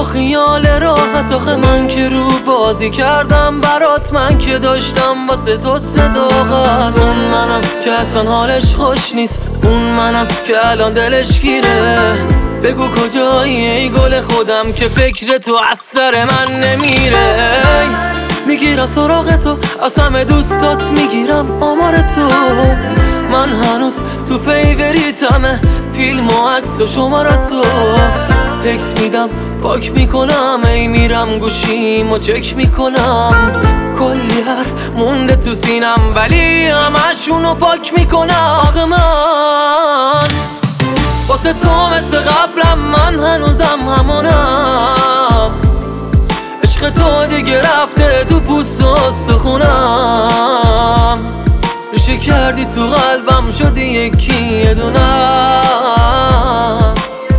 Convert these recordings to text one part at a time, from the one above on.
خیال راحت، آخه من که رو بازی کردم برات، من که داشتم واسه تو صداقت. اون منم که اصلا حالش خوش نیست، اون منم که الان دلش گیره. بگو کجایی ای گل خودم که فکر تو از سر من نمیره. میگیرم سراغ تو، از همه دوستات میگیرم آمار تو. من هنوز تو فیوریتمه، فیلم و عکس و شمارت تو. تکس میدم پاک میکنم، ای میرم گوشیم و چک میکنم. کلی حرف مونده تو سینم ولی همشونو پاک میکنم. آخه من واسه تو مثل قبلم، من هنوزم همونم. عشق تو دیگه رفته تو پوست و استخونم. ریشه کردی تو قلبم، شدی یکی یه دونم.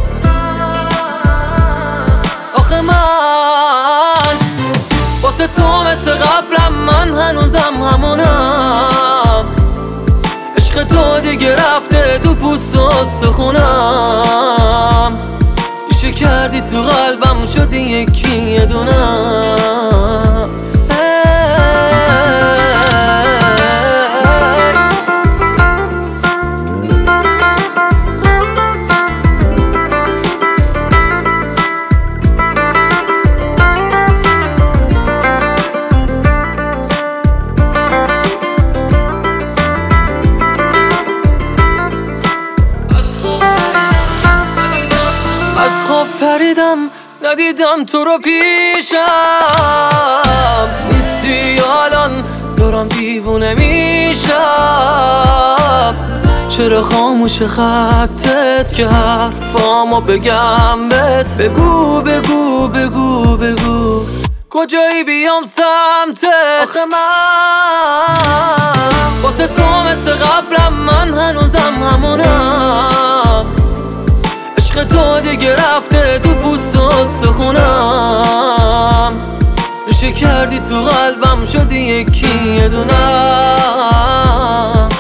آخه من واسه تو مثل قبلم، من هنوزم همونم. عشق تو دیگه رفته تو پوست و استخونم. ریشه کردی تو قلبم، شدی یکی یه دونم. پریدم ندیدم تو رو پیشم، نیستی الان دارم دیوونه میشم. چرا خاموش خطت که حرفامو بگم بهت؟ بگو بگو بگو بگو کجایی بیام سمتت؟ آخه من واسه تو مثل قبلم، من هنوزم همونم. عشق تو دیگه رفته تو پوست و استخونم. ریشه کردی تو قلبم، شدی یکی یه دونم.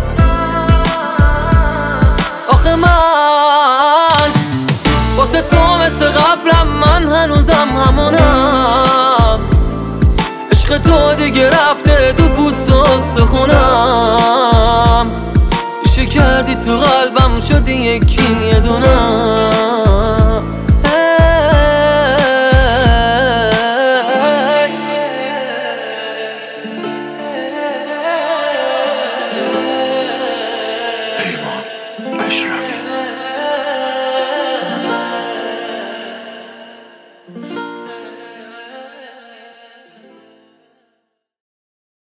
آخه من واسه تو مثل قبلم، من هنوزم همونم. عشق تو دیگه رفته تو پوست و استخونم. ریشه کردی تو قلبم، شدی یکی یه دونم.